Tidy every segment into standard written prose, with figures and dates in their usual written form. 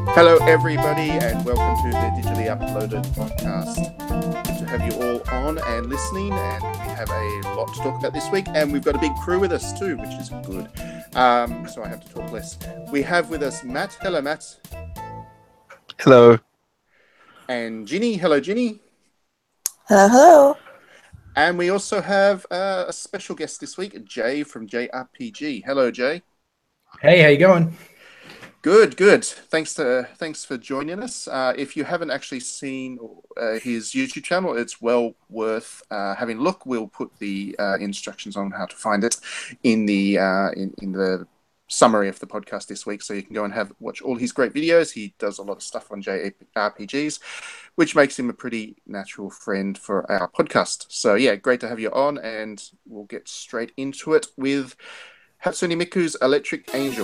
Hello, everybody, and welcome to the Digitally Uploaded podcast. Good to have you all on and listening, and we have a lot to talk about this week, and we've got a big crew with us too, which is good. So I have to talk less. We have with us Matt. Hello, Matt. Hello. And Ginny. Hello, Ginny. Hello, hello. And we also have a special guest this week, Jay from JRPG. Hello, Jay. Hey, how you going? Good. Thanks for joining us. If you haven't actually seen his YouTube channel, it's well worth having a look. We'll put the instructions on how to find it in the in the summary of the podcast this week, so you can go and watch all his great videos. He does a lot of stuff on JRPGs, which makes him a pretty natural friend for our podcast. So yeah, great to have you on, and we'll get straight into it with Hatsune Miku's Electric Angel.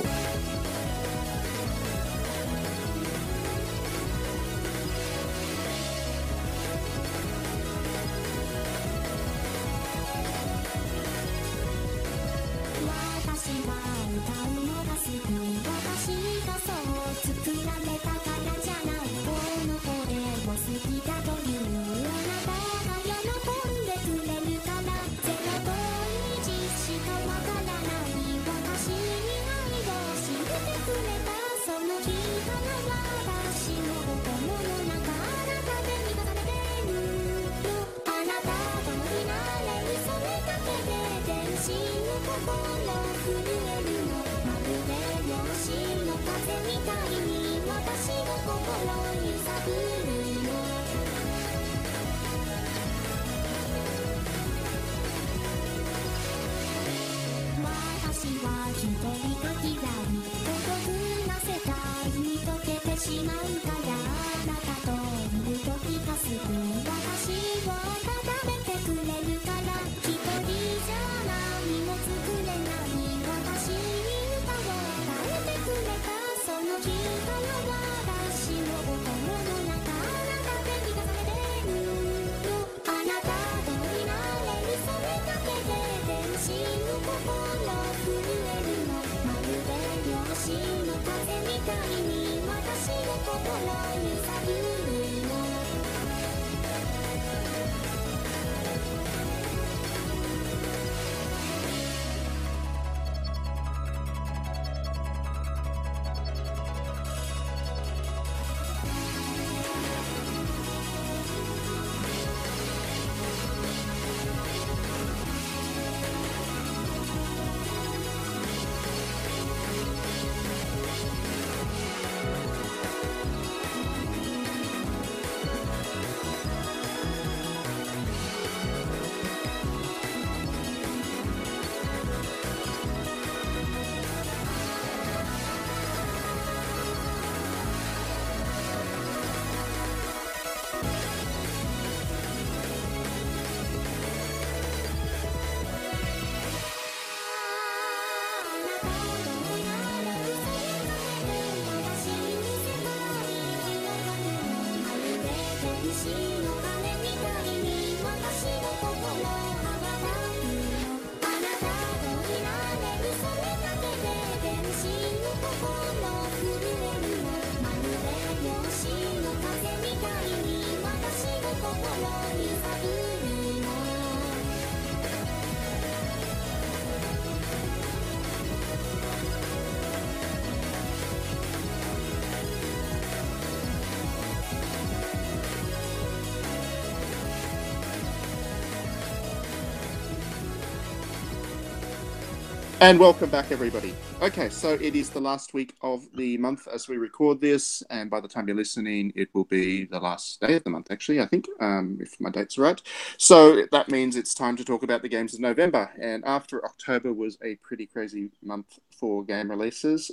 And welcome back, everybody. Okay, so it is the last week of the month as we record this, and by the time you're listening, it will be the last day of the month, actually, I think, if my dates are right. So that means it's time to talk about the games of November, and after October was a pretty crazy month for game releases,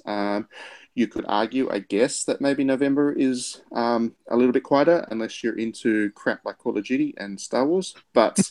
you could argue, I guess, that maybe November is a little bit quieter, unless you're into crap like Call of Duty and Star Wars, but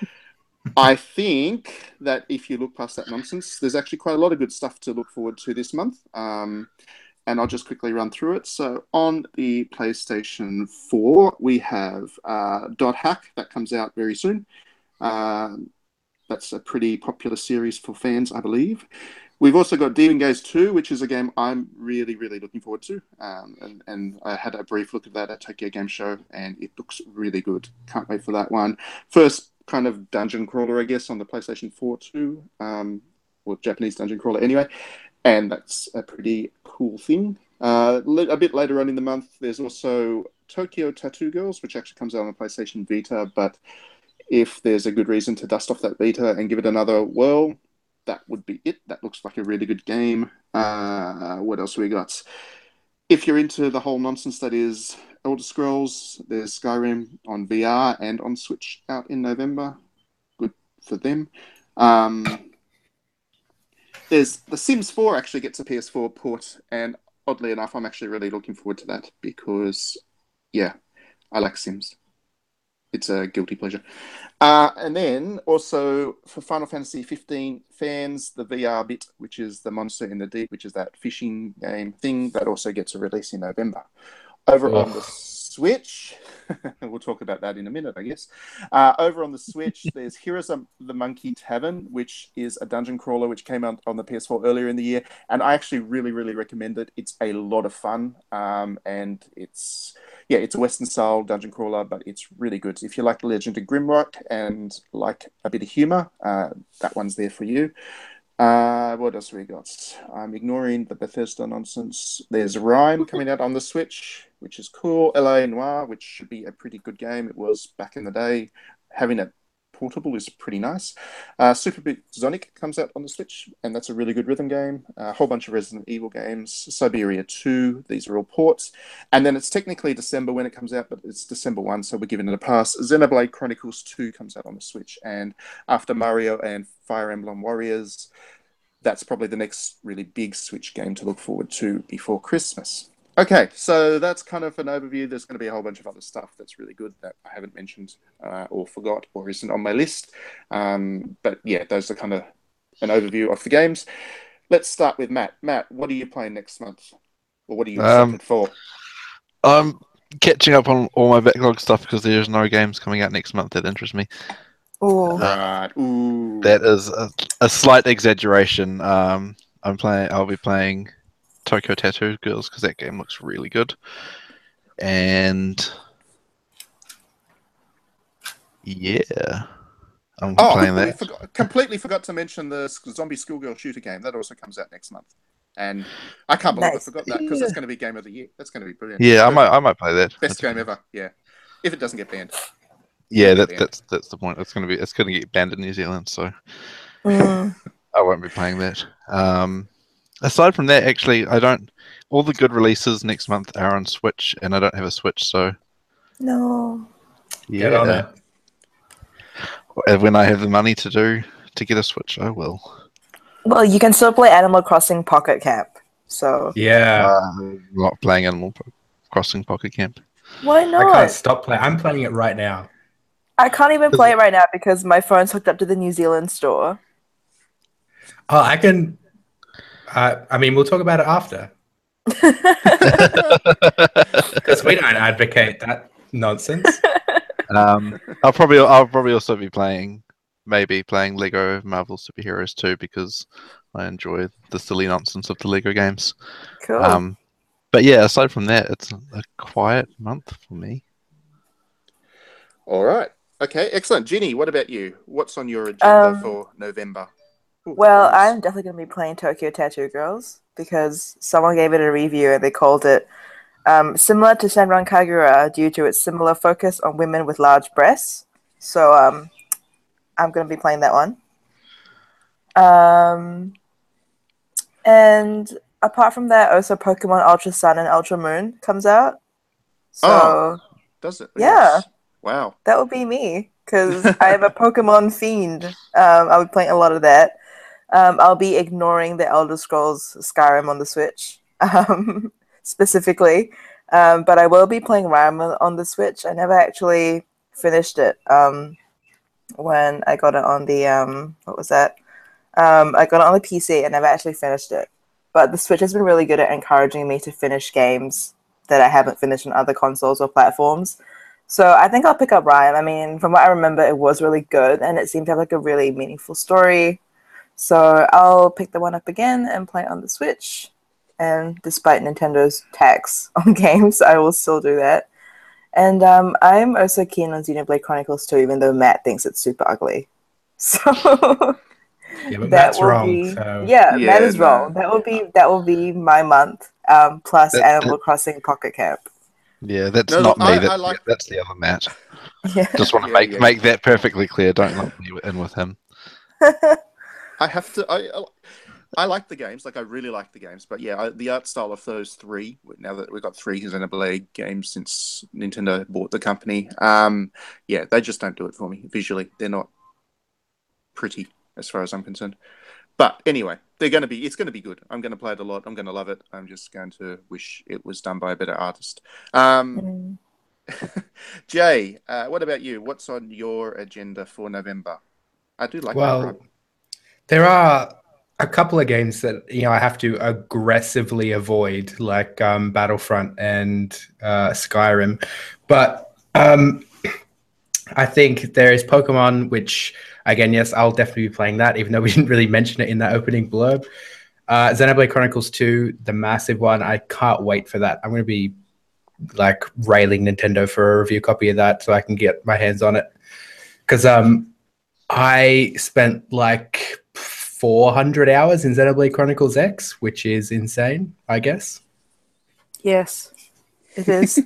I think that if you look past that nonsense, there's actually quite a lot of good stuff to look forward to this month. And I'll just quickly run through it. So on the PlayStation 4, we have Dot Hack that comes out very soon. That's a pretty popular series for fans, I believe. We've also got Demon Gaze 2, which is a game I'm really, really looking forward to. And I had a brief look at that at Tokyo Game Show, and it looks really good. Can't wait for that one. First kind of dungeon crawler, I guess, on the PlayStation 4 too, or Japanese dungeon crawler anyway. And that's a pretty cool thing. A bit later on in the month, there's also Tokyo Tattoo Girls, which actually comes out on the PlayStation Vita, but if there's a good reason to dust off that Vita and give it another whirl, that would be it. That looks like a really good game. What else we got? If you're into the whole nonsense that is Elder Scrolls, there's Skyrim on VR and on Switch out in November. Good for them. There's The Sims 4 actually gets a PS4 port, and oddly enough, I'm actually really looking forward to that because, yeah, I like Sims. It's a guilty pleasure. And then also for Final Fantasy 15 fans, the VR bit, which is the Monster in the Deep, which is that fishing game thing, that also gets a release in November. Over on the Switch, we'll talk about that in a minute, I guess. Over on the Switch, there's Heroes of the Monkey Tavern, which is a dungeon crawler which came out on the PS4 earlier in the year, and I actually really, really recommend it. It's a lot of fun, and it's a Western-style dungeon crawler, but it's really good. If you like The Legend of Grimrock and like a bit of humour, that one's there for you. What else we got? I'm ignoring the Bethesda nonsense. There's Rime coming out on the Switch, which is cool. LA Noire, which should be a pretty good game. It was back in the day. Having it portable is pretty nice. Super Beat Sonic comes out on the Switch, and that's a really good rhythm game. A whole bunch of Resident Evil games. Siberia 2, these are all ports. And then it's technically December when it comes out, but it's December 1, so we're giving it a pass. Xenoblade Chronicles 2 comes out on the Switch, and after Mario and Fire Emblem Warriors, that's probably the next really big Switch game to look forward to before Christmas. Okay, so that's kind of an overview. There's going to be a whole bunch of other stuff that's really good that I haven't mentioned or forgot or isn't on my list. But yeah, those are kind of an overview of the games. Let's start with Matt. Matt, what are you playing next month? Or what are you excited for? I'm catching up on all my backlog stuff because there's no games coming out next month that interest me. Ooh. Right. Ooh. That is a slight exaggeration. I'll be playing Tokyo Tattoo Girls because that game looks really good, and yeah, I'm playing that. Completely forgot to mention the zombie schoolgirl shooter game that also comes out next month, and I can't believe I forgot that because that's going to be game of the year. That's going to be brilliant. Yeah, I might play that. Best game ever. Yeah, if it doesn't get banned. Yeah, that's the point. It's going to get banned in New Zealand, so I won't be playing that. Aside from that, actually, all the good releases next month are on Switch, and I don't have a Switch, so No. yeah. Get on it. When I have the money to get a Switch, I will. Well, you can still play Animal Crossing Pocket Camp. So Yeah. I'm not playing Animal Crossing Pocket Camp. why I not? can't stop playing. I'm playing it right now. I can't even play it right now because my phone's hooked up to the New Zealand store. Oh, I can. I mean, we'll talk about it after because we don't advocate that nonsense. I'll probably also be playing Lego Marvel Superheroes 2 because I enjoy the silly nonsense of the Lego games. Cool. But yeah, aside from that, it's a quiet month for me. All right. Okay, excellent. Ginny, what about you? What's on your agenda for November? Ooh, Well, nice. I'm definitely going to be playing Tokyo Tattoo Girls because someone gave it a review and they called it similar to Senran Kagura due to its similar focus on women with large breasts. So I'm going to be playing that one. And apart from that, also Pokemon Ultra Sun and Ultra Moon comes out. So does it? Yeah. Yes. Wow. that would be me because I am a Pokemon fiend. I'll be playing a lot of that. I'll be ignoring the Elder Scrolls Skyrim on the Switch specifically. But I will be playing Rime on the Switch. I never actually finished it when I got it on the, what was that? I got it on the PC and never actually finished it. But the Switch has been really good at encouraging me to finish games that I haven't finished on other consoles or platforms. So I think I'll pick up Rime. I mean, from what I remember, it was really good and it seemed to have like a really meaningful story. So I'll pick the one up again and play it on the Switch. And despite Nintendo's tax on games, I will still do that. And I'm also keen on Xenoblade Chronicles 2, even though Matt thinks it's super ugly. So Yeah, but Matt's wrong. Matt is wrong. That will be my month. Plus Animal Crossing Pocket Camp. Yeah, that's not me. That's the other Matt. Yeah. Just want to make that perfectly clear. Don't lump me in with him. I have to. I like the games. Like, I really like the games. But yeah, the art style of those three. Now that we've got 3 Xenoblade games since Nintendo bought the company, they just don't do it for me visually. They're not pretty, as far as I'm concerned. But anyway, it's going to be good. I'm going to play it a lot. I'm going to love it. I'm just going to wish it was done by a better artist. Jay, what about you? What's on your agenda for November? I do like that. Right? There are a couple of games that I have to aggressively avoid, like Battlefront and Skyrim. But I think there is Pokemon, which, again, yes, I'll definitely be playing that, even though we didn't really mention it in that opening blurb. Xenoblade Chronicles 2, the massive one, I can't wait for that. I'm going to be railing Nintendo for a review copy of that so I can get my hands on it. Because I spent 400 hours in Xenoblade Chronicles X, which is insane, I guess. Yes, it is.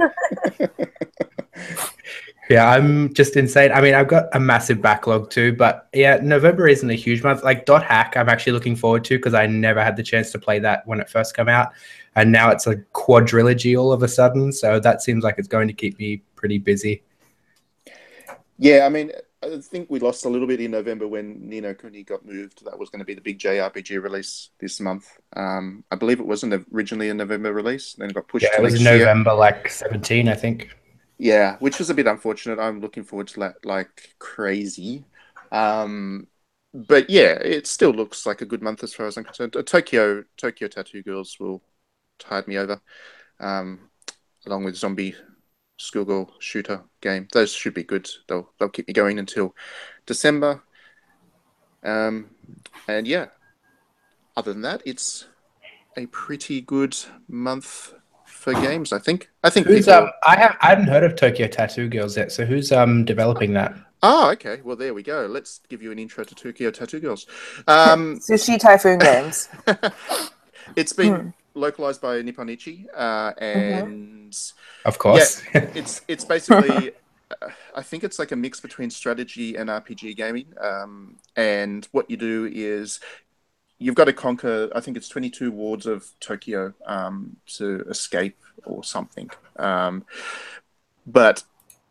Yeah, I'm just insane. I mean, I've got a massive backlog too, but yeah, November isn't a huge month. Dot Hack, I'm actually looking forward to because I never had the chance to play that when it first came out. And now it's a quadrilogy all of a sudden. So that seems like it's going to keep me pretty busy. Yeah, I mean, I think we lost a little bit in November when Ni no Kuni got moved. That was going to be the big JRPG release this month. I believe it wasn't originally a November release, then it got pushed to next year. Yeah, it was November 17, I think. Yeah, which was a bit unfortunate. I'm looking forward to that like crazy. But yeah, it still looks like a good month as far as I'm concerned. Tokyo Tattoo Girls will tide me over, along with Zombie Schoolgirl Shooter game. Those should be good. They'll keep me going until December. And yeah, other than that, it's a pretty good month for games, I think. I hadn't heard of Tokyo Tattoo Girls yet, so who's developing that? Oh, okay. Well, there we go. Let's give you an intro to Tokyo Tattoo Girls. Sushi Typhoon Games. It's been localized by Nippon Ichi, and of course, yeah, it's basically I think it's like a mix between strategy and RPG gaming. And what you do is you've got to conquer, I think it's 22 wards of Tokyo to escape or something. But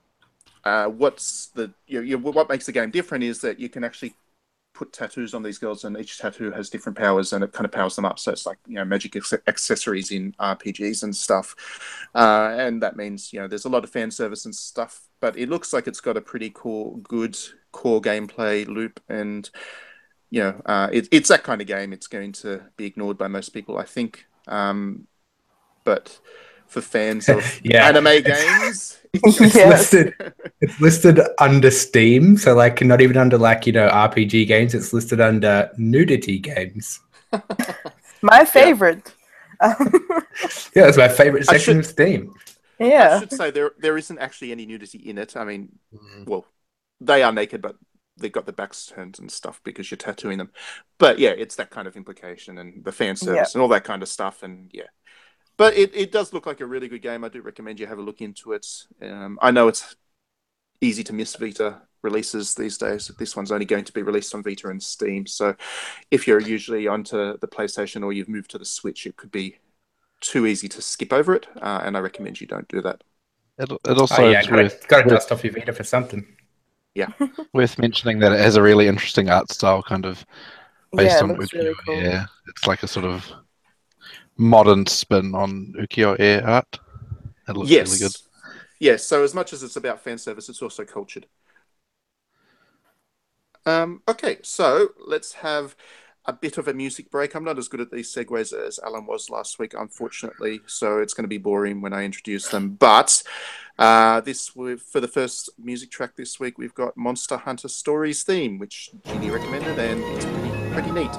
what makes the game different is that you can actually put tattoos on these girls, and each tattoo has different powers, and it kind of powers them up. So it's like magic accessories in RPGs and stuff, and that means there's a lot of fan service and stuff. But it looks like it's got a pretty good core gameplay loop, and it's that kind of game. It's going to be ignored by most people, I think. But for fans of anime games, it's listed under Steam, so not even under RPG games. It's listed under nudity games. My favorite. Yeah, it's my favorite section of Steam. Yeah, I should say there isn't actually any nudity in it. I mean, well, they are naked, but they've got the backs turned and stuff because you're tattooing them. But yeah, it's that kind of implication and the fan service and all that kind of stuff. And yeah, but it does look like a really good game. I do recommend you have a look into it. I know it's easy to miss Vita releases these days. This one's only going to be released on Vita and Steam. So if you're usually onto the PlayStation or you've moved to the Switch, it could be too easy to skip over it. And I recommend you don't do that. It also got to dust off your Vita for something. Yeah, worth mentioning that it has a really interesting art style, kind of based on ukiyo-e. Really cool. Yeah, it's like a sort of modern spin on ukiyo-e art. It looks really good. Yes, so as much as it's about fan service, it's also cultured. Okay, so let's have a bit of a music break. I'm not as good at these segues as Alan was last week, unfortunately, so it's going to be boring when I introduce them. But for the first music track this week, we've got Monster Hunter Stories theme, which Jeannie recommended, and it's pretty neat.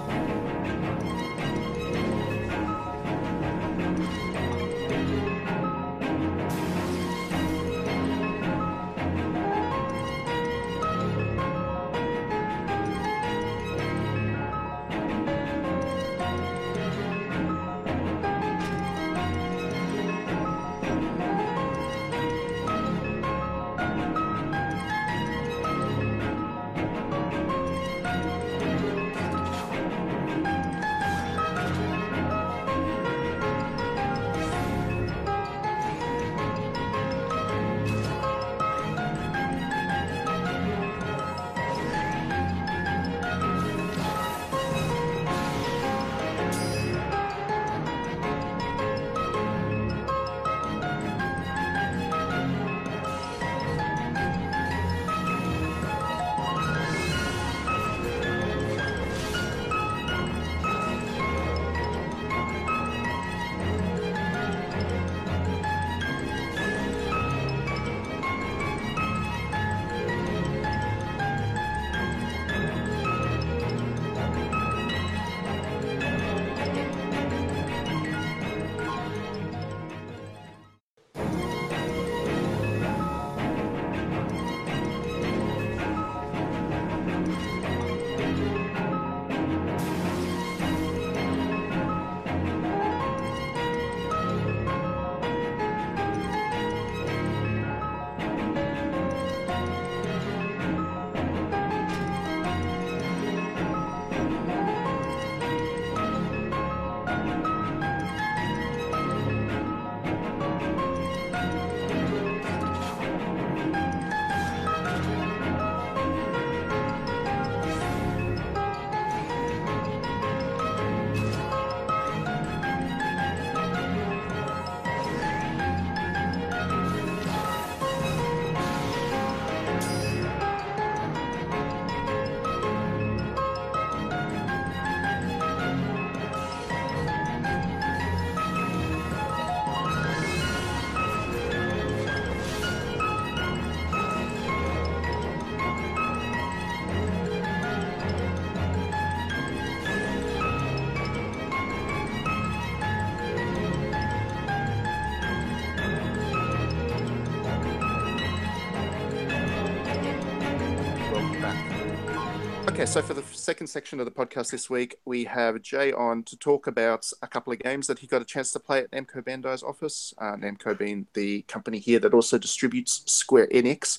Okay, so for the second section of the podcast this week, we have Jay on to talk about a couple of games that he got a chance to play at Namco Bandai's office, Namco being the company here that also distributes Square Enix.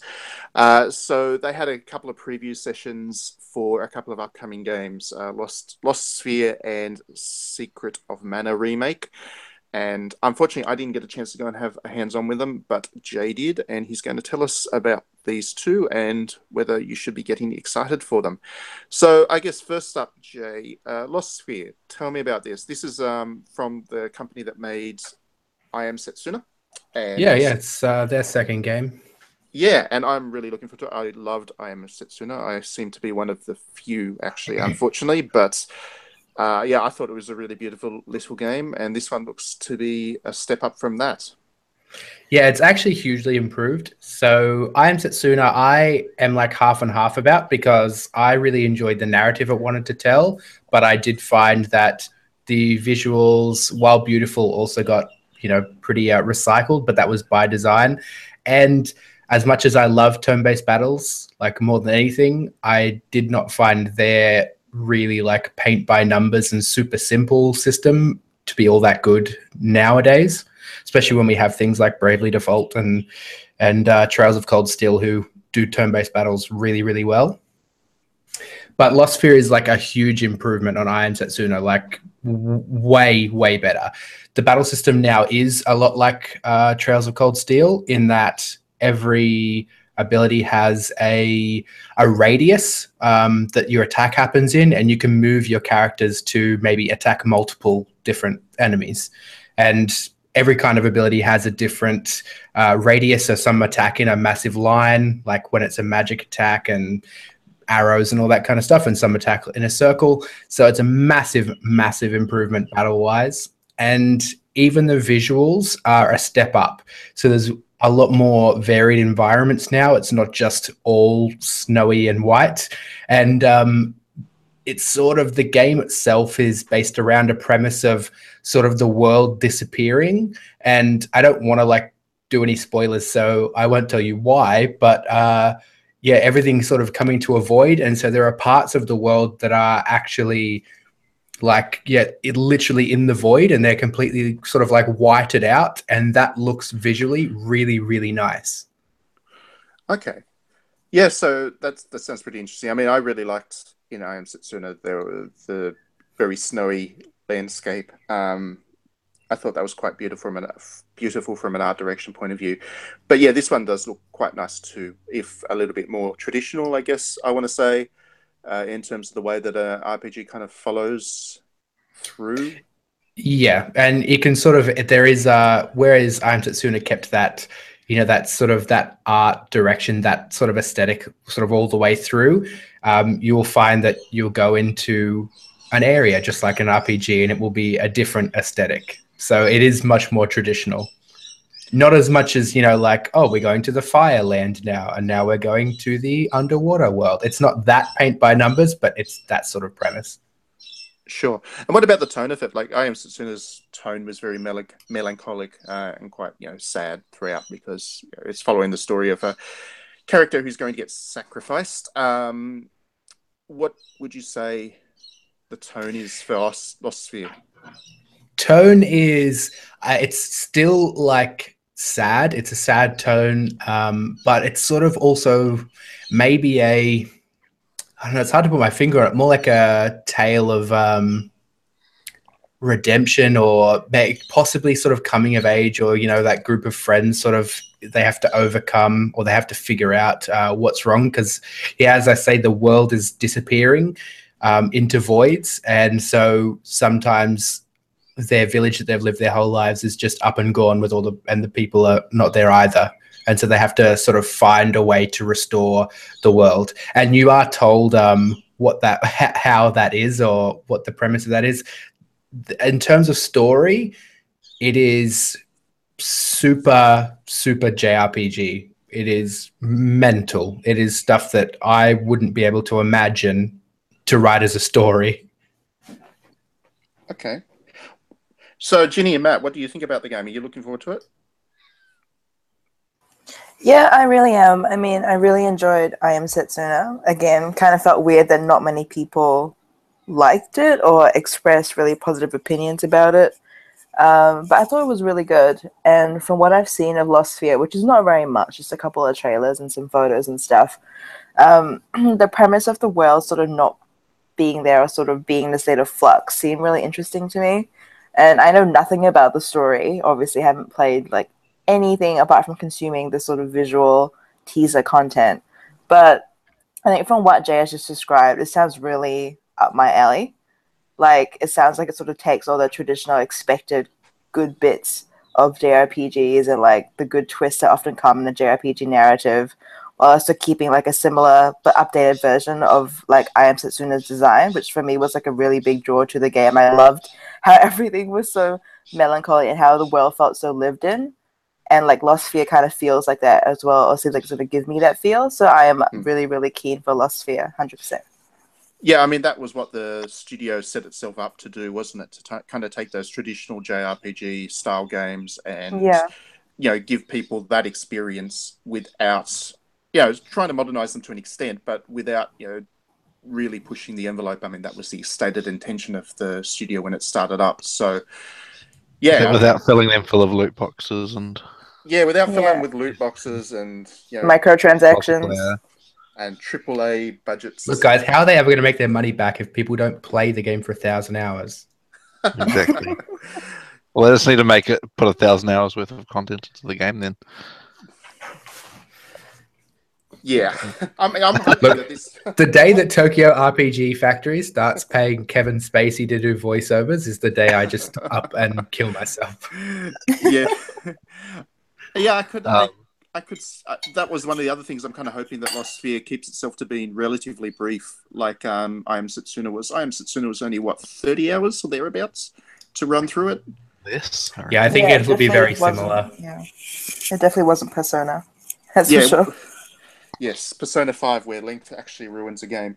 So they had a couple of preview sessions for a couple of upcoming games, Lost Sphere and Secret of Mana Remake. And unfortunately, I didn't get a chance to go and have a hands-on with them, but Jay did, and he's going to tell us about these two and whether you should be getting excited for them. So I guess first up, Jay, Lost Sphere. Tell me about this. This is from the company that made I Am Setsuna. And it's their second game. Yeah, and I'm really looking forward to it. I loved I Am Setsuna. I seem to be one of the few, actually, unfortunately, but... I thought it was a really beautiful little game, and this one looks to be a step up from that. Yeah, it's actually hugely improved. So I Am Setsuna, I am like half and half about, because I really enjoyed the narrative it wanted to tell, but I did find that the visuals, while beautiful, also got, pretty recycled, but that was by design. And as much as I love turn-based battles, like more than anything, I did not find their really like paint by numbers and super simple system to be all that good nowadays, especially when we have things like Bravely Default and Trails of Cold Steel, who do turn-based battles really, really well. But Lost Sphere is like a huge improvement on I Am Setsuna, like way, way better. The battle system now is a lot like Trails of Cold Steel, in that every ability has a radius that your attack happens in, and you can move your characters to maybe attack multiple different enemies. And every kind of ability has a different radius. So some attack in a massive line, like when it's a magic attack, and arrows and all that kind of stuff, and some attack in a circle. So it's a massive, massive improvement battle-wise. And even the visuals are a step up. So there's a lot more varied environments now. It's not just all snowy and white. And it's sort of, the game itself is based around a premise of sort of the world disappearing. And I don't want to like do any spoilers, so I won't tell you why, but yeah, everything's sort of coming to a void. And so there are parts of the world that are actually like, yeah, it literally in the void, and they're completely sort of like whited out. And that looks visually really, really nice. Okay. Yeah, so that sounds pretty interesting. I mean, I really liked, I Am Setsuna, the very snowy landscape. I thought that was quite beautiful from an art direction point of view. But yeah, this one does look quite nice too, if a little bit more traditional, I guess I want to say, in terms of the way that an RPG kind of follows through. Yeah, and it can sort of, there is, whereas I Am Setsuna kept that, that sort of that art direction, that sort of aesthetic sort of all the way through, you will find that you'll go into an area just like an RPG and it will be a different aesthetic. So it is much more traditional. Not as much as, like, oh, we're going to the Fireland now, and now we're going to the underwater world. It's not that paint by numbers, but it's that sort of premise. Sure. And what about the tone of it? Like, I Am Setsuna's tone was very melancholic and quite, sad throughout, because it's following the story of a character who's going to get sacrificed. What would you say the tone is for Lost Sphere? Tone is, it's still like sad. It's a sad tone, but it's sort of also maybe I don't know, it's hard to put my finger on it, more like a tale of redemption, or possibly sort of coming of age, or, that group of friends sort of, they have to overcome, or they have to figure out what's wrong. Because, yeah, as I say, the world is disappearing into voids. And so sometimes their village that they've lived their whole lives is just up and gone with and the people are not there either. And so they have to sort of find a way to restore the world. And you are told how that is, or what the premise of that is. In terms of story, it is super, super JRPG. It is mental. It is stuff that I wouldn't be able to imagine to write as a story. Okay. So, Ginny and Matt, what do you think about the game? Are you looking forward to it? Yeah, I really am. I mean, I really enjoyed I Am Setsuna. Again, kind of felt weird that not many people liked it or expressed really positive opinions about it. But I thought it was really good. And from what I've seen of Lost Sphere, which is not very much, just a couple of trailers and some photos and stuff, the premise of the world sort of not being there, or sort of being in a state of flux, seemed really interesting to me. And I know nothing about the story. Obviously, haven't played like anything apart from consuming the sort of visual teaser content. But I think from what Jay has just described, it sounds really up my alley. Like, it sounds like it sort of takes all the traditional expected good bits of JRPGs and like the good twists that often come in the JRPG narrative, while also keeping like a similar but updated version of like I Am Setsuna's design, which for me was like a really big draw to the game. I loved how everything was so melancholy and how the world felt so lived in. And like Lost Sphere kind of feels like that as well, or seems like it sort of gives me that feel. So I am really, really keen for Lost Sphere, 100%. Yeah, I mean, that was what the studio set itself up to do, wasn't it? To kind of take those traditional JRPG style games and, give people that experience without, trying to modernize them to an extent, but without, really pushing the envelope. I mean, that was the stated intention of the studio when it started up. So, yeah. Without filling them full of loot boxes and... Yeah, without filling with loot boxes and, microtransactions. And AAA budgets. Look, guys, how are they ever going to make their money back if people don't play the game for 1,000 hours? Exactly. Well, they just need to put 1,000 hours worth of content into the game then. Yeah. I'm hoping that this... The day that Tokyo RPG Factory starts paying Kevin Spacey to do voiceovers is the day I just up and kill myself. Yeah. Yeah, that was one of the other things I'm kind of hoping that Lost Sphere keeps itself to being relatively brief. Like I Am Setsuna was. I Am Setsuna was only 30 hours or thereabouts to run through it. This, yeah, I think it will be very similar. Yeah, it definitely wasn't Persona. That's for sure. Yes, Persona 5, where length actually ruins a game.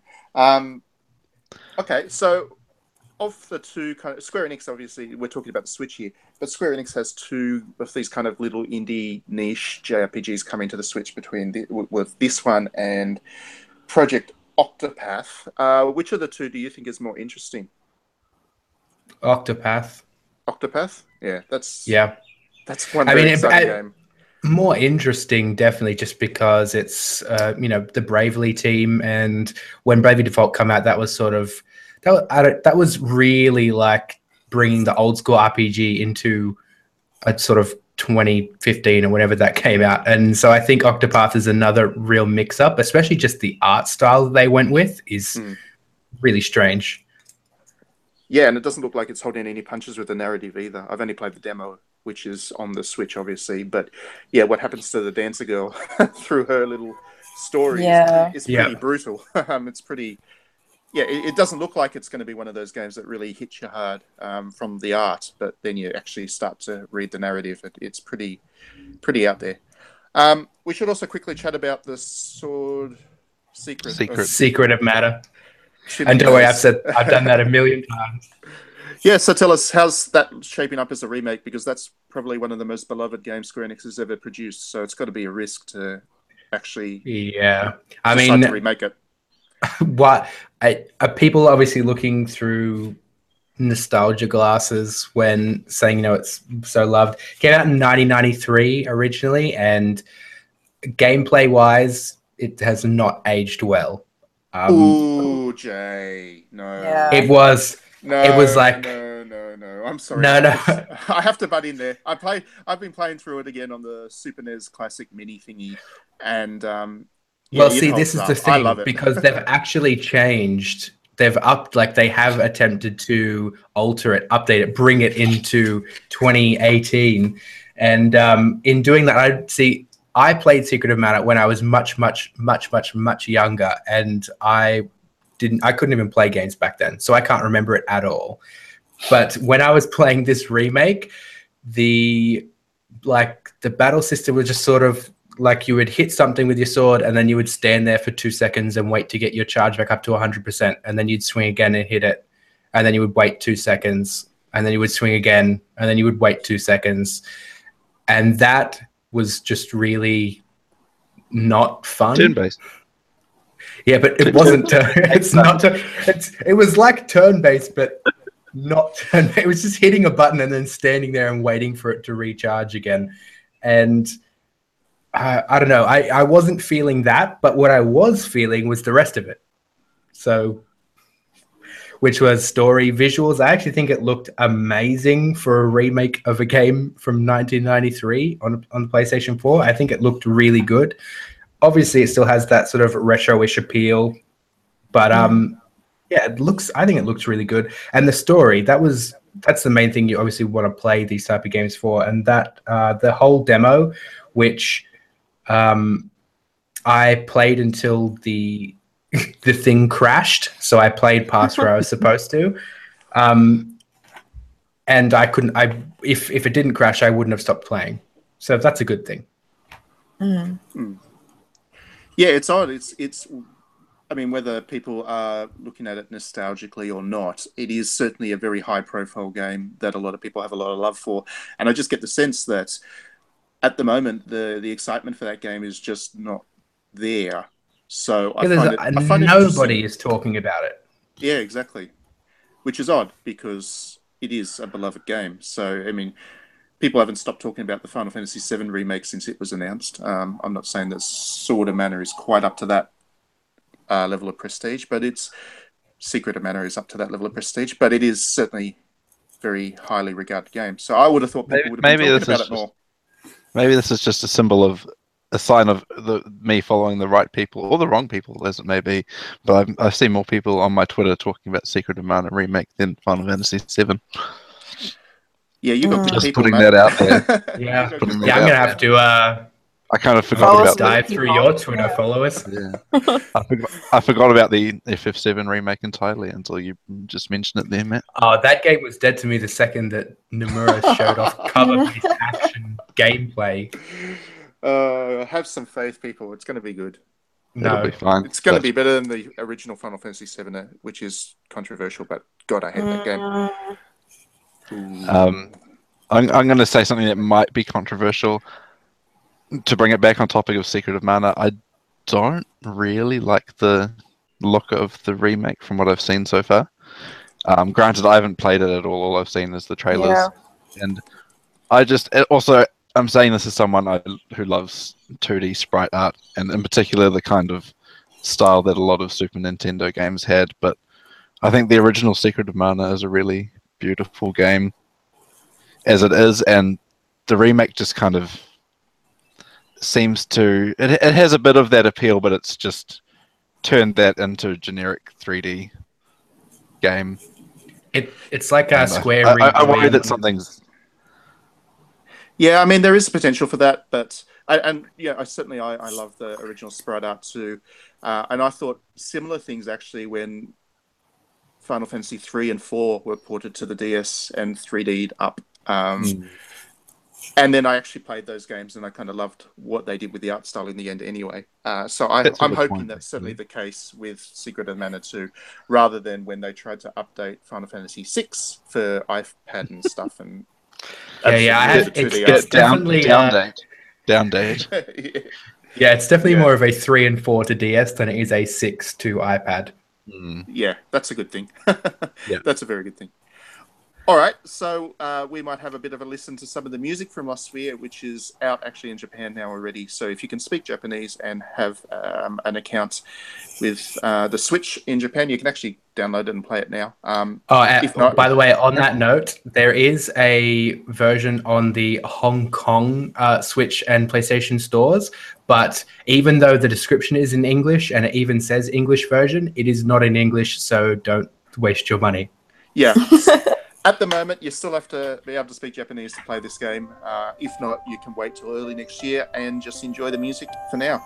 Okay, so of the two kind of Square Enix, obviously we're talking about the Switch here, but Square Enix has two of these kind of little indie niche JRPGs coming to the Switch with this one and Project Octopath. Which of the two do you think is more interesting? Octopath. Octopath? Yeah, that's one exciting game. More interesting, definitely, just because it's the Bravely team, and when Bravely Default came out, that was sort of that was really like bringing the old school RPG into a sort of 2015 or whenever that came out. And so I think Octopath is another real mix-up, especially just the art style that they went with is really strange. Yeah, and it doesn't look like it's holding any punches with the narrative either. I've only played the demo, which is on the Switch, obviously. But yeah, what happens to the dancer girl through her little story is pretty brutal. It's pretty... Yeah, it doesn't look like it's going to be one of those games that really hits you hard from the art, but then you actually start to read the narrative. It's pretty out there. We should also quickly chat about the Sword Secret of Matter. And don't worry, I've done that a million times. Yeah, so tell us, how's that shaping up as a remake? Because that's probably one of the most beloved games Square Enix has ever produced. So it's got to be a risk to actually to remake it. What are people obviously looking through nostalgia glasses when saying it's so loved? It came out in 1993 originally, and gameplay wise, it has not aged well. Ooh, Jay, no. Yeah. It was like no. I'm sorry. No. I have to butt in there. I've been playing through it again on the Super NES Classic Mini thingy, and this is the thing, because they've actually changed. They have attempted to alter it, update it, bring it into 2018. And in doing that, I played Secret of Mana when I was much, much, much, much, much younger, and I couldn't even play games back then, so I can't remember it at all. But when I was playing this remake, the battle system was just sort of like you would hit something with your sword, and then you would stand there for 2 seconds and wait to get your charge back up to 100%, and then you'd swing again and hit it, and then you would wait 2 seconds, and then you would swing again, and then you would wait 2 seconds, and that was just really not fun. Turn-based. Yeah, but it wasn't. It was like turn-based, but not turn-based. It was just hitting a button and then standing there and waiting for it to recharge again, and I don't know. I wasn't feeling that, but what I was feeling was the rest of it. So, which was story, visuals. I actually think it looked amazing for a remake of a game from 1993 on the PlayStation 4. I think it looked really good. Obviously, it still has that sort of retro-ish appeal, but I think it looks really good. And the story, that's the main thing you obviously want to play these type of games for. And that the whole demo, which I played until the thing crashed, so I played past where I was supposed to, and I couldn't. If it didn't crash, I wouldn't have stopped playing. So that's a good thing. Mm-hmm. Yeah, it's odd. It's. I mean, whether people are looking at it nostalgically or not, it is certainly a very high-profile game that a lot of people have a lot of love for, and I just get the sense that at the moment the excitement for that game is just not there. So I find nobody is talking about it. Yeah, exactly. Which is odd because it is a beloved game. So I mean, people haven't stopped talking about the Final Fantasy VII remake since it was announced. I'm not saying that Sword of Mana is quite up to that level of prestige, but it's Secret of Mana is up to that level of prestige. But it is certainly a very highly regarded game. So I would have thought people would have been talking about it more. Maybe this is just a sign of me following the right people or the wrong people, as it may be. But I've seen more people on my Twitter talking about Secret of Mana remake than Final Fantasy VII. Yeah, you got just people, putting mate. that out there. I'm gonna have to I kind of forgot Follow about us that. Dive through your Twitter followers. Yeah, I forgot about the FF7 remake entirely until you just mentioned it there, Matt. Oh, that game was dead to me the second that Nomura showed off cover-based action gameplay. Have some faith, people. It's going to be good. It'll be fine. It's going to be better than the original Final Fantasy VII, which is controversial, but God, I hate that game. I'm going to say something that might be controversial. To bring it back on topic of Secret of Mana, I don't really like the look of the remake from what I've seen so far. Granted, I haven't played it at all. All I've seen is the trailers. Yeah. And I'm saying this as someone who loves 2D sprite art, and in particular the kind of style that a lot of Super Nintendo games had. But I think the original Secret of Mana is a really beautiful game as it is, and the remake just kind of seems to... It has a bit of that appeal, but it's just turned that into a generic 3D game. It's like a Square... I worry that something's... Yeah, I mean, there is potential for that, but... I love the original sprite art too. And I thought similar things, actually, when Final Fantasy 3 and 4 were ported to the DS and 3D'd up. And then I actually played those games, and I kind of loved what they did with the art style in the end anyway. So I'm hoping that's certainly the case with Secret of Mana 2, rather than when they tried to update Final Fantasy 6 for iPad and stuff. And it's definitely down date. Yeah, it's definitely more of a 3 and 4 to DS than it is a 6 to iPad. Yeah, that's a good thing. Yeah. That's a very good thing. All right, so we might have a bit of a listen to some of the music from Lost Sphere, which is out actually in Japan now already. So if you can speak Japanese and have an account with the Switch in Japan, you can actually download it and play it now. By the way, on that note, there is a version on the Hong Kong Switch and PlayStation stores, but even though the description is in English and it even says English version, it is not in English, so don't waste your money. Yeah. At the moment, you still have to be able to speak Japanese to play this game. If not, you can wait till early next year and just enjoy the music for now.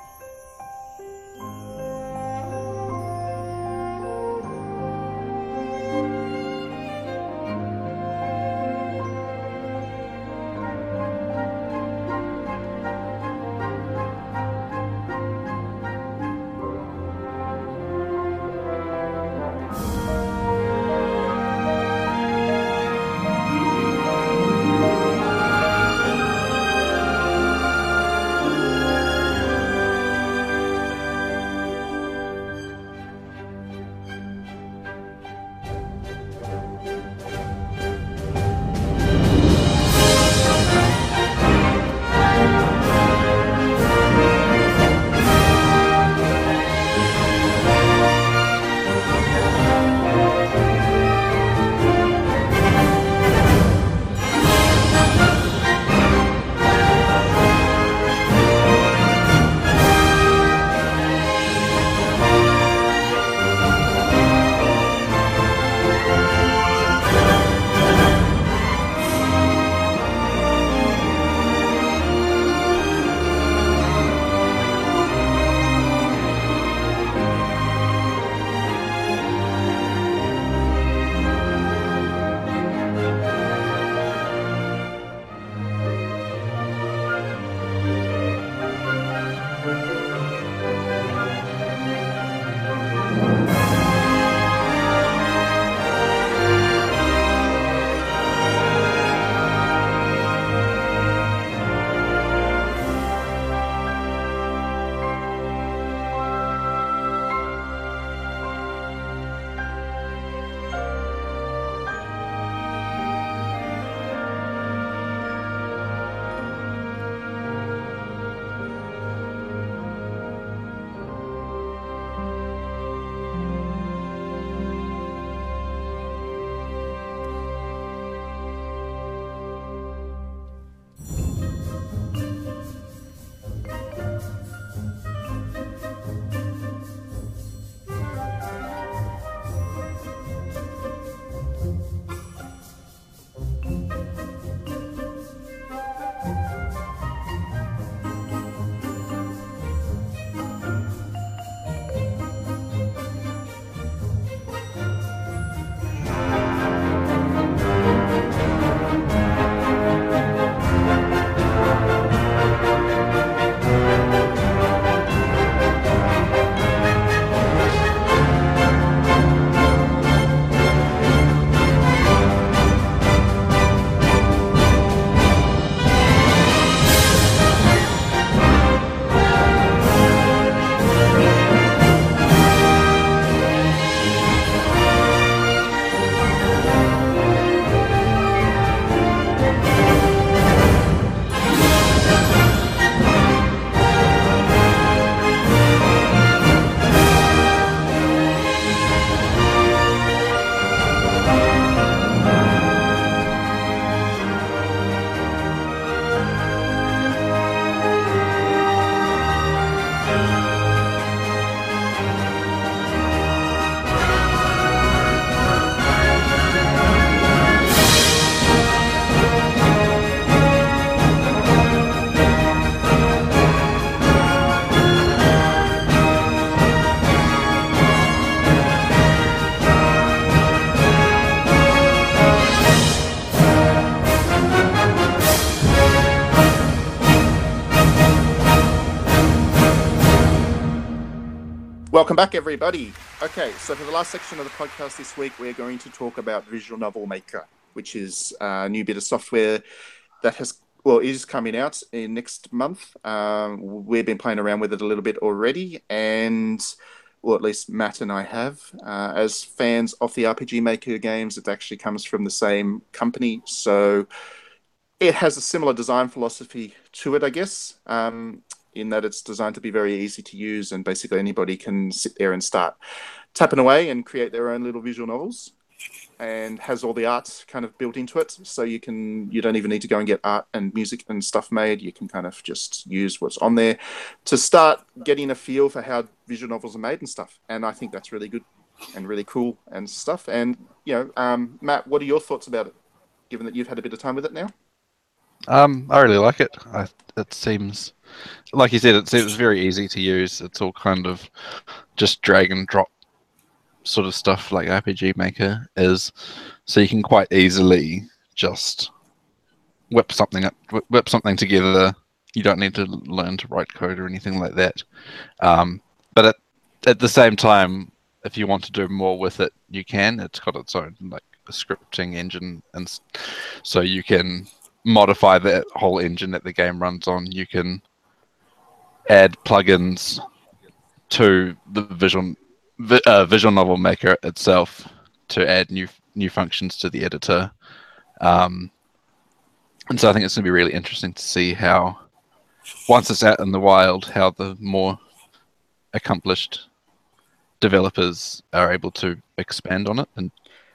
Welcome back, everybody. Okay, so for the last section of the podcast this week, we're going to talk about Visual Novel Maker, which is a new bit of software that is coming out in next month. We've been playing around with it a little bit already, and or at least Matt and I have. As fans of the RPG Maker games, it actually comes from the same company, so it has a similar design philosophy to it, I guess, in that it's designed to be very easy to use, and basically anybody can sit there and start tapping away and create their own little visual novels, and has all the art kind of built into it. So you don't even need to go and get art and music and stuff made. You can kind of just use what's on there to start getting a feel for how visual novels are made and stuff. And I think that's really good and really cool and stuff. And, Matt, what are your thoughts about it, given that you've had a bit of time with it now? I really like it. It seems, like you said, it's very easy to use. It's all kind of just drag and drop sort of stuff like RPG Maker is, so you can quite easily just whip something together. You don't need to learn to write code or anything like that. But at the same time, if you want to do more with it, you can. It's got its own like a scripting engine, and so you can modify that whole engine that the game runs on. You can add plugins to the Visual Novel Maker itself to add new functions to the editor, and so I think it's going to be really interesting to see how, once it's out in the wild, how the more accomplished developers are able to expand on it and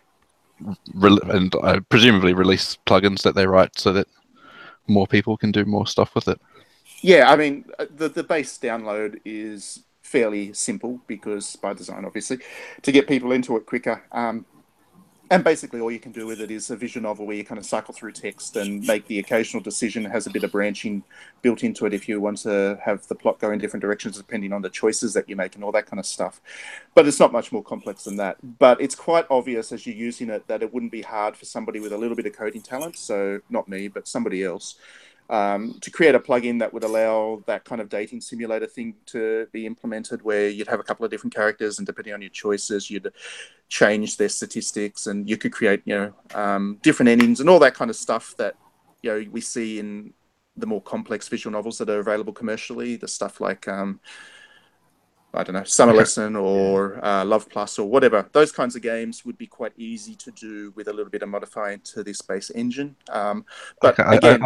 presumably release plugins that they write so that more people can do more stuff with it. Yeah, I mean, the base download is fairly simple, because by design, obviously, to get people into it quicker. And basically all you can do with it is a visual novel where you kind of cycle through text and make the occasional decision. It has a bit of branching built into it if you want to have the plot go in different directions depending on the choices that you make and all that kind of stuff. But it's not much more complex than that. But it's quite obvious as you're using it that it wouldn't be hard for somebody with a little bit of coding talent, so not me, but somebody else, to create a plugin that would allow that kind of dating simulator thing to be implemented, where you'd have a couple of different characters, and depending on your choices, you'd change their statistics, and you could create, different endings and all that kind of stuff that, we see in the more complex visual novels that are available commercially. The stuff like, I don't know, Summer Lesson or Love Plus or whatever. Those kinds of games would be quite easy to do with a little bit of modifying to this base engine. But again...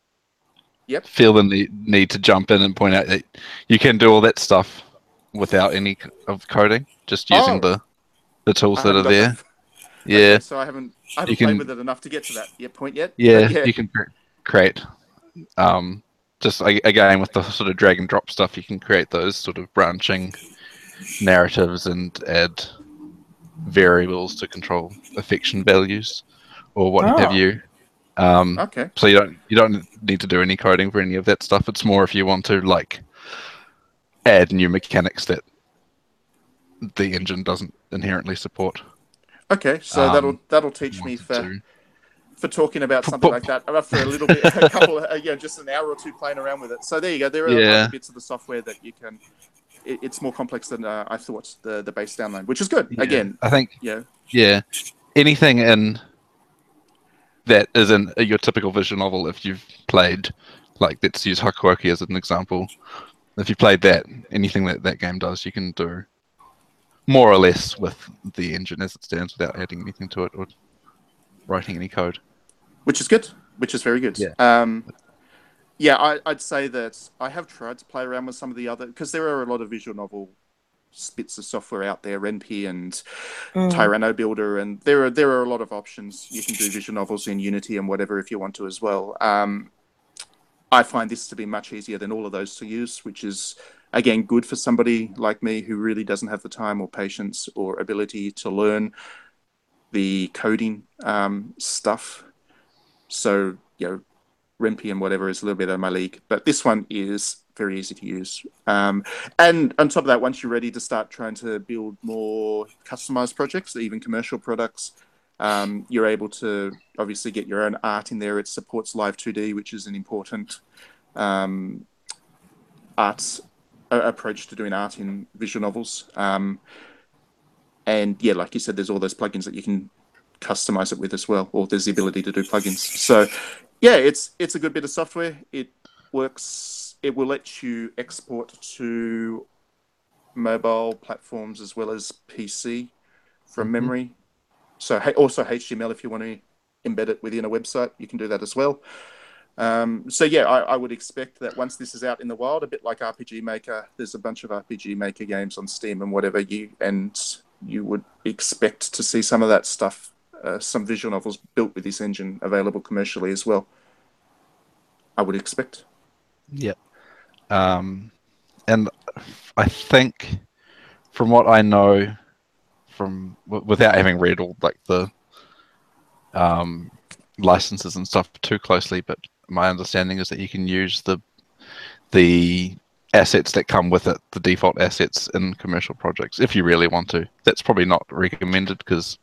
I feel the need to jump in and point out that you can do all that stuff without any of coding, just using the tools that are there. Yeah. Okay, so I haven't played with it enough to get to that point yet. Yeah, you can create just again with the sort of drag and drop stuff. You can create those sort of branching narratives and add variables to control affection values or what have you. Okay. So you don't need to do any coding for any of that stuff. It's more if you want to like add new mechanics that the engine doesn't inherently support. Okay, so that'll teach me for talking about something like that for a little bit, a couple, just an hour or two playing around with it. So there you go. There are other bits of the software that you can. It's more complex than I thought. The base download, which is good. Yeah. Again, I think. Yeah. Anything in that is in your typical visual novel, if you've played, like, let's use Hakuoki as an example. If you played that, anything that game does, you can do more or less with the engine as it stands without adding anything to it or writing any code. Which is good. Which is very good. Yeah. I'd say that I have tried to play around with some of the other, because there are a lot of visual novel bits of software out there, Ren'Py and Tyranno Builder, and there are a lot of options. You can do visual novels in Unity and whatever if you want to as well. I find this to be much easier than all of those to use, which is, again, good for somebody like me who really doesn't have the time or patience or ability to learn the coding stuff. So, Ren'Py and whatever is a little bit out of my league, but this one is very easy to use. And on top of that, once you're ready to start trying to build more customized projects, even commercial products, you're able to obviously get your own art in there. It supports Live 2D, which is an important art approach to doing art in visual novels. And yeah, like you said, there's all those plugins that you can customize it with as well, or there's the ability to do plugins. So yeah, it's a good bit of software. It works. It will let you export to mobile platforms as well as PC from memory. So also HTML, if you want to embed it within a website, you can do that as well. So yeah, I would expect that once this is out in the wild, a bit like RPG Maker, there's a bunch of RPG Maker games on Steam and whatever, you would expect to see some of that stuff, some visual novels built with this engine available commercially as well. I would expect. Yep. And I think, from what I know, without having read all like the licenses and stuff too closely, but my understanding is that you can use the assets that come with it, the default assets in commercial projects, if you really want to. That's probably not recommended because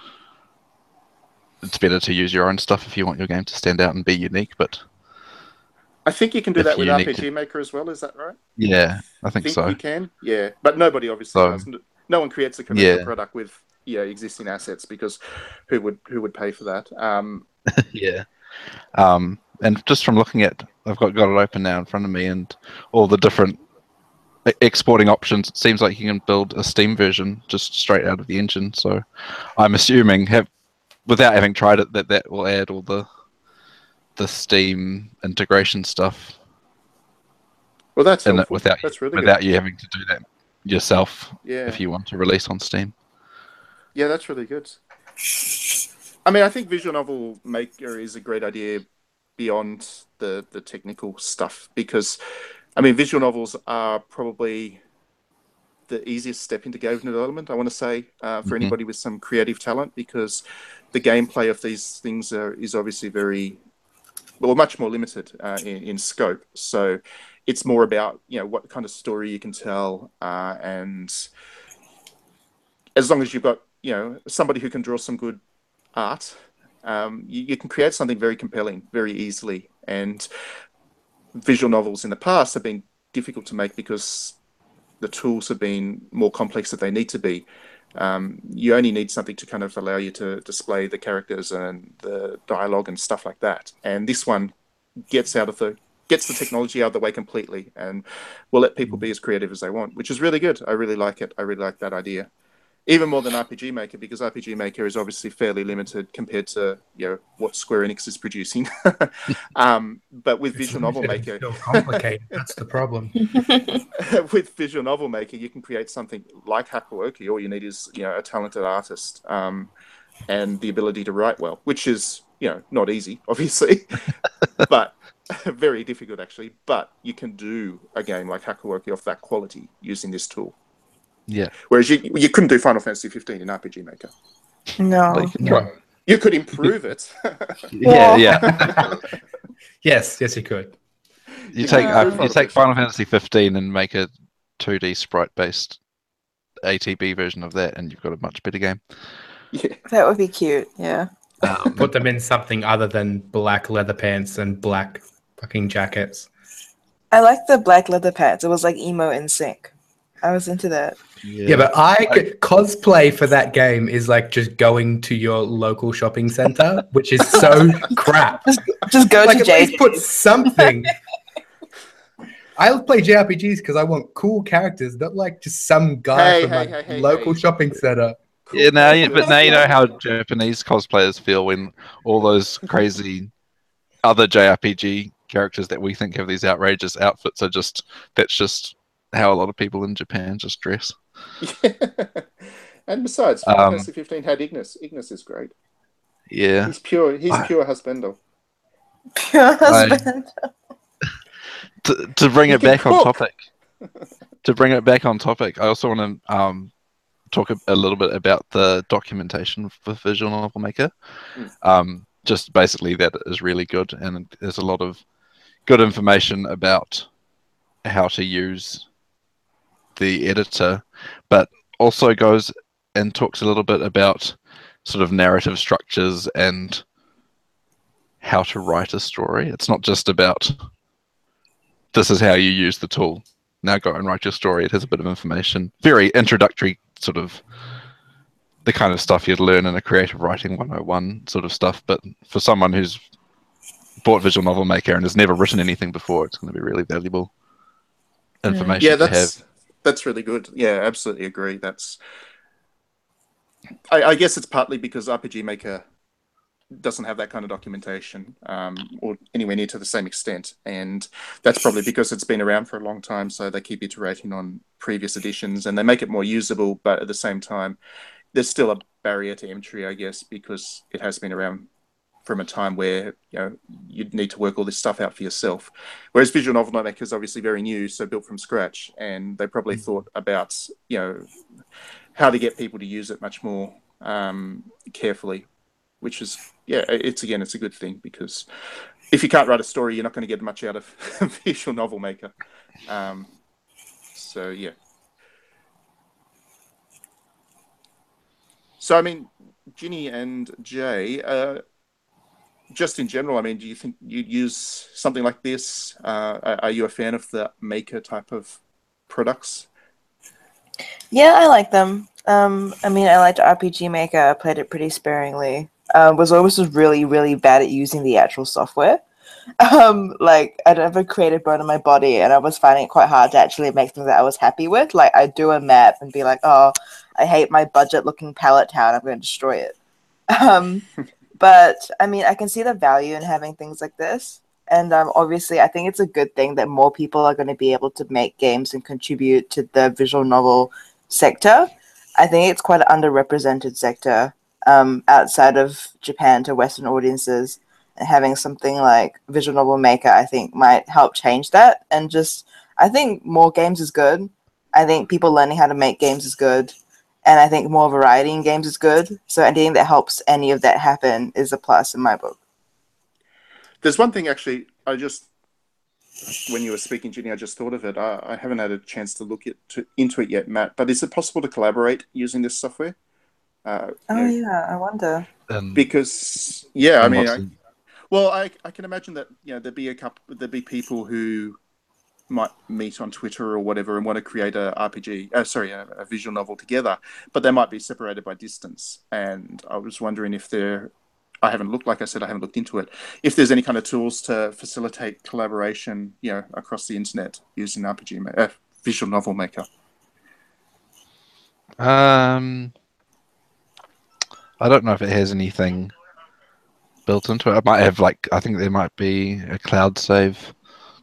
it's better to use your own stuff if you want your game to stand out and be unique. But I think you can do that with RPG Maker as well. Is that right? Yeah, I think so. You can, yeah, but nobody obviously does. No one creates a commercial product with existing assets because who would pay for that? Yeah. And just from looking at, I've got it open now in front of me, and all the different exporting options, it seems like you can build a Steam version just straight out of the engine. So I'm assuming, without having tried it, that will add all the Steam integration stuff. Well, that's helpful. That's really without good. you having to do that yourself. Yeah. If you want to release on Steam. Yeah, that's really good. I mean, I think Visual Novel Maker is a great idea beyond the technical stuff because, I mean, visual novels are probably the easiest step into game development, I want to say, for anybody with some creative talent, because the gameplay of these things is obviously much more limited in scope. So it's more about, what kind of story you can tell, and as long as you've got, somebody who can draw some good art, you can create something very compelling very easily. And visual novels in the past have been difficult to make because the tools have been more complex than they need to be. You only need something to kind of allow you to display the characters and the dialogue and stuff like that. And this one gets the technology out of the way completely and will let people be as creative as they want, which is really good. I really like it. I really like that idea. Even more than RPG Maker, because RPG Maker is obviously fairly limited compared to what Square Enix is producing. But with Visual Novel Maker, it's still complicated. That's the problem. With Visual Novel Maker, you can create something like Hakuoki. All you need is a talented artist and the ability to write well, which is not easy, obviously, but very difficult actually. But you can do a game like Hakuoki of that quality using this tool. Yeah. Whereas you couldn't do Final Fantasy 15 in RPG Maker. No. You could improve it. Yeah. Yes, you could. You take Final Fantasy 15 and make a 2D sprite-based ATB version of that, and you've got a much better game. Yeah. That would be cute. Yeah. Put them in something other than black leather pants and black fucking jackets. I like the black leather pants. It was like emo in sync. I was into that. Yeah, but cosplay for that game is like just going to your local shopping center, which is so crap. Just go to JJ's. Put something. I play JRPGs because I want cool characters, not like just some guy from local shopping center. Cool. Yeah, now you know how Japanese cosplayers feel when all those crazy other JRPG characters that we think have these outrageous outfits that's just how a lot of people in Japan just dress. Yeah. And besides, Final Fantasy 15 had Ignis. Ignis is great. Yeah. He's pure husbando. Pure husband. To bring it back on topic. To bring it back on topic, I also want to talk a little bit about the documentation for Visual Novel Maker. Just basically that it is really good, and there's a lot of good information about how to use the editor, but also goes and talks a little bit about sort of narrative structures and how to write a story. It's not just about this is how you use the tool. now go and write your story. It has a bit of information, very introductory sort of the kind of stuff you'd learn in a creative writing 101 sort of stuff. But for someone who's bought Visual Novel Maker and has never written anything before, it's going to be really valuable information to have. That's really good. Yeah, absolutely agree. I guess it's partly because RPG Maker doesn't have that kind of documentation, or anywhere near to the same extent, and that's probably because it's been around for a long time, so they keep iterating on previous editions and they make it more usable, but at the same time there's still a barrier to entry, I guess, because it has been around from a time where you'd need to work all this stuff out for yourself, whereas Visual Novel Maker is obviously very new, so built from scratch, and they probably thought about how to get people to use it much more carefully, which is it's a good thing, because if you can't write a story, you're not going to get much out of Visual Novel Maker. So yeah. So I mean, Ginny and Jay, just in general, I mean, do you think you'd use something like this? Are you a fan of the Maker type of products? Yeah, I like them. I mean, I liked RPG Maker. I played it pretty sparingly. Was always just really, really bad at using the actual software. Like, I'd never created Bone in My Body, and I was finding it quite hard to actually make things that I was happy with. Like, I'd do a map and be like, oh, I hate my budget-looking pallet town. I'm going to destroy it. But, I mean, I can see the value in having things like this. And obviously, I think it's a good thing that more people are going to be able to make games and contribute to the visual novel sector. I think it's quite an underrepresented sector outside of Japan to Western audiences. And having something like Visual Novel Maker, I think, might help change that. And just, I think more games is good. I think people learning how to make games is good. And I think more variety in games is good. So anything that helps any of that happen is a plus in my book. There's one thing, actually, when you were speaking, Ginny, I just thought of it. I haven't had a chance to look into it yet, Matt, but is it possible to collaborate using this software? I wonder. Because, I mean... Well, I can imagine that there'd be people who might meet on Twitter or whatever and want to create a visual novel together, but they might be separated by distance. And I was wondering if I haven't looked into it. If there's any kind of tools to facilitate collaboration, across the internet using Visual Novel Maker. I don't know if it has anything built into it. It might have, I think there might be a cloud save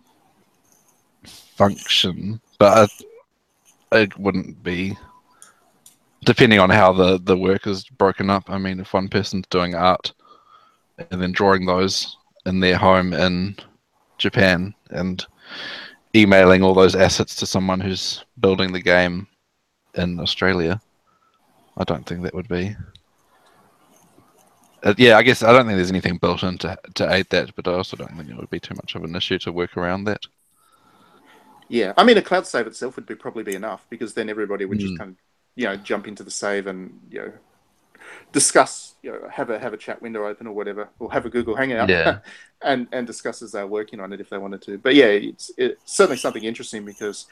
function, but it wouldn't be, depending on how the work is broken up. I mean, if one person's doing art and then drawing those in their home in Japan and emailing all those assets to someone who's building the game in Australia, I don't think that would be... I guess I don't think there's anything built in to aid that, but I also don't think it would be too much of an issue to work around that. Yeah, I mean, a cloud save itself would probably be enough, because then everybody would just kind of, jump into the save and discuss, have a chat window open or whatever, or have a Google Hangout, and discuss as they're working on it if they wanted to. But yeah, it's certainly something interesting, because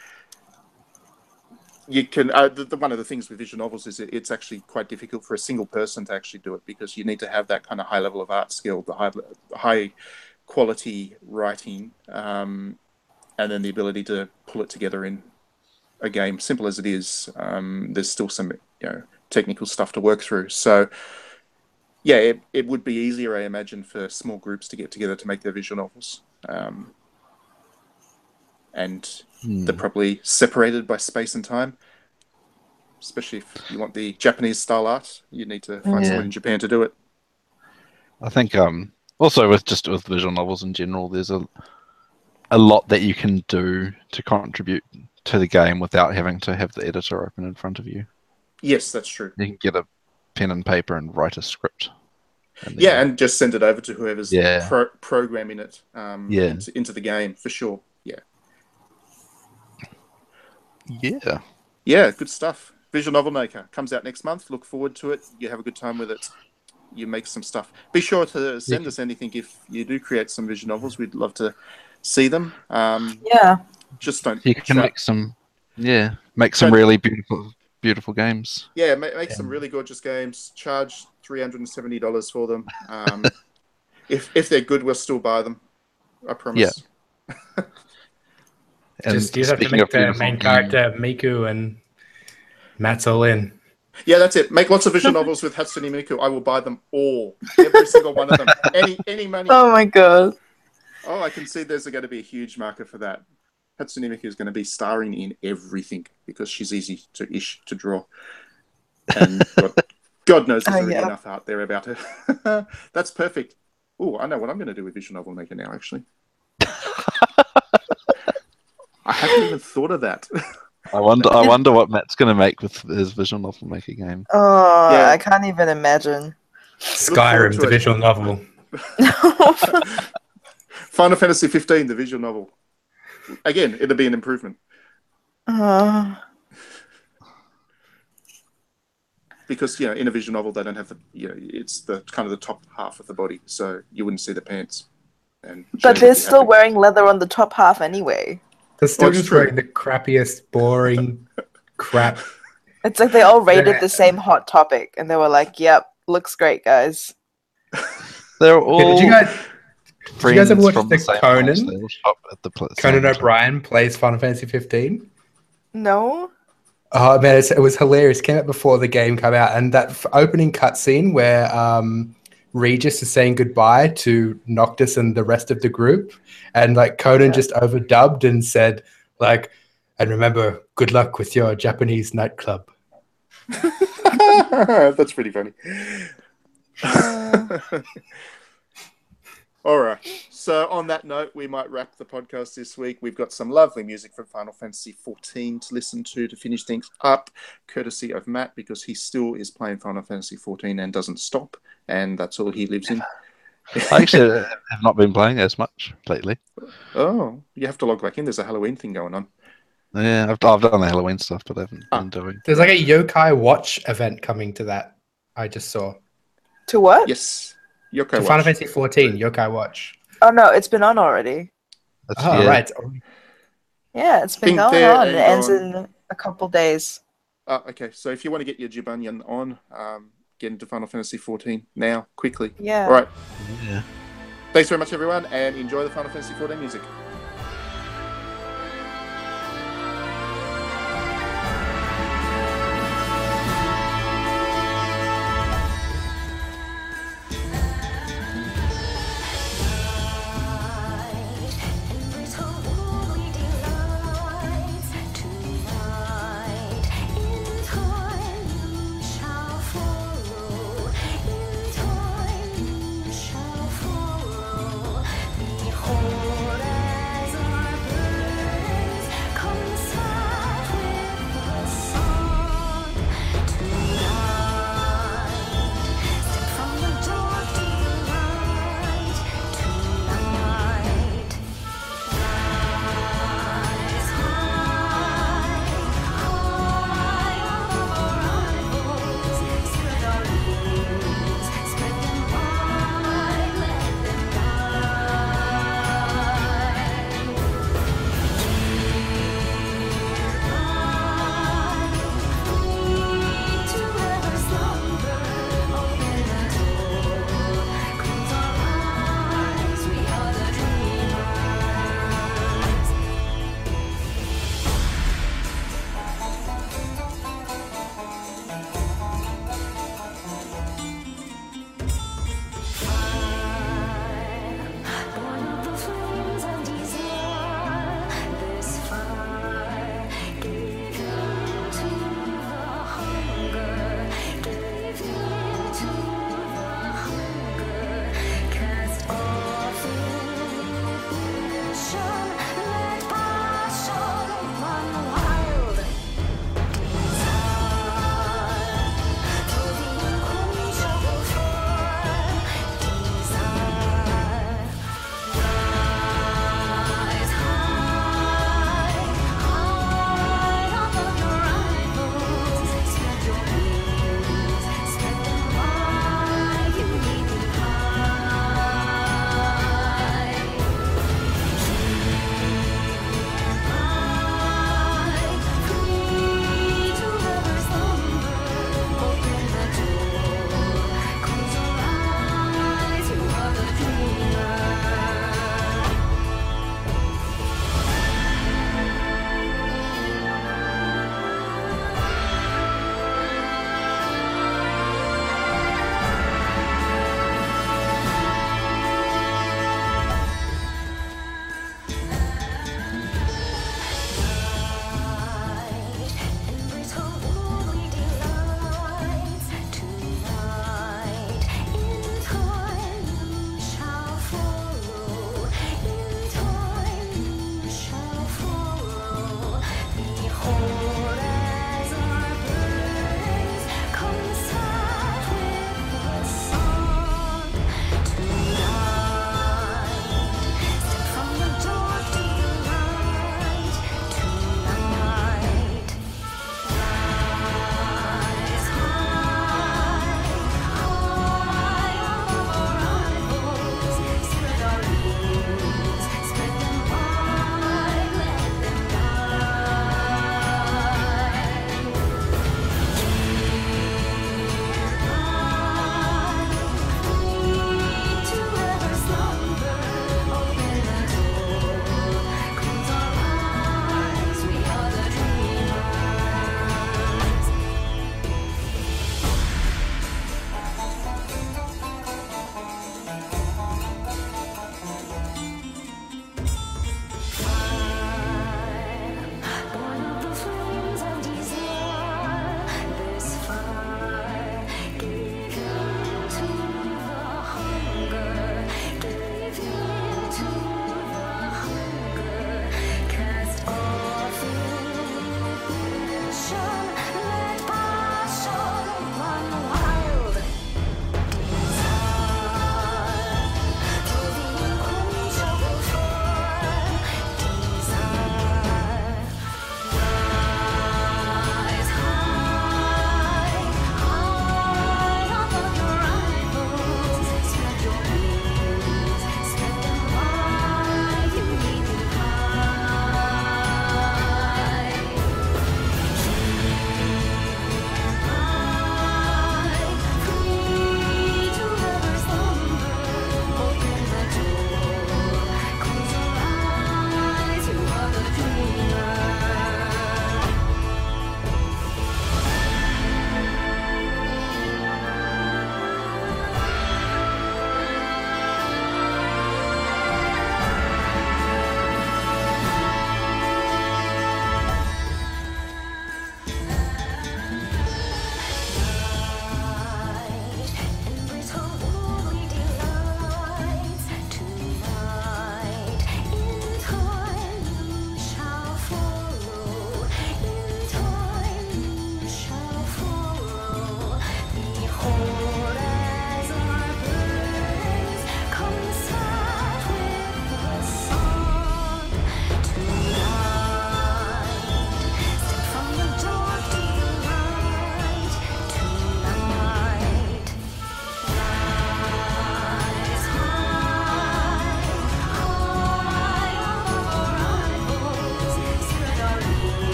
you can. One of the things with visual novels is it's actually quite difficult for a single person to actually do it, because you need to have that kind of high level of art skill, the high quality writing, and then the ability to pull it together in a game. Simple as it is, there's still some technical stuff to work through. So yeah, it would be easier, I imagine, for small groups to get together to make their visual novels. And they're probably separated by space and time, especially if you want the Japanese style art. You need to find someone in Japan to do it. I think also with visual novels in general, there's a lot that you can do to contribute to the game without having to have the editor open in front of you. Yes, that's true. You can get a pen and paper and write a script. And just send it over to whoever's programming it into the game, for sure. Yeah, good stuff. Visual Novel Maker comes out next month. Look forward to it. You have a good time with it. You make some stuff. Be sure to send us anything if you do create some visual novels. We'd love to see them. Just don't. You can make some really beautiful games. Yeah, make some really gorgeous games. Charge $370 for them. If they're good, we'll still buy them. I promise. Yeah. Just you have to make the main character Miku, and Matt's all in. Yeah, that's it. Make lots of visual novels with Hatsune Miku. I will buy them all. Every single one of them. Any money. Oh my god. Oh, I can see there's going to be a huge market for that. Hatsune Miku is going to be starring in everything because she's easy to draw. And God knows there's already enough out there about her. That's perfect. Oh, I know what I'm going to do with Visual Novel Maker now, actually. I haven't even thought of that. I wonder what Matt's going to make with his Visual Novel Maker game. Oh, yeah. I can't even imagine. Skyrim, the visual novel. Final Fantasy 15, the visual novel. Again, it'll be an improvement. Because, in a visual novel, they don't have it's the kind of the top half of the body, so you wouldn't see the pants. But they're still wearing leather on the top half anyway. They're still just wearing the crappiest, boring crap. It's like they all rated the same Hot Topic, and they were like, yep, looks great, guys. They're all... Did you guys ever watch the Conan? Conan O'Brien plays Final Fantasy 15? No. Oh man, it was hilarious. It came out before the game came out, and that opening cutscene where Regis is saying goodbye to Noctis and the rest of the group, and Conan just overdubbed and said and remember, good luck with your Japanese nightclub. That's pretty funny. All right. So on that note, we might wrap the podcast this week. We've got some lovely music from Final Fantasy XIV to listen to finish things up, courtesy of Matt, because he still is playing Final Fantasy XIV and doesn't stop, and that's all he lives in. I actually have not been playing as much lately. Oh, you have to log back in. There's a Halloween thing going on. Yeah, I've done the Halloween stuff, but I haven't been doing. There's a Yokai Watch event coming to that. I just saw. To what? Yes. Yokai Watch. Final Fantasy 14, Yokai Watch. Oh no, it's been on already. Right. Yeah, it's been going on. It ends in a couple days. Okay, so if you want to get your Jibanyan on, get into Final Fantasy 14 now, quickly. Yeah. All right. Yeah. Thanks very much, everyone, and enjoy the Final Fantasy 14 music.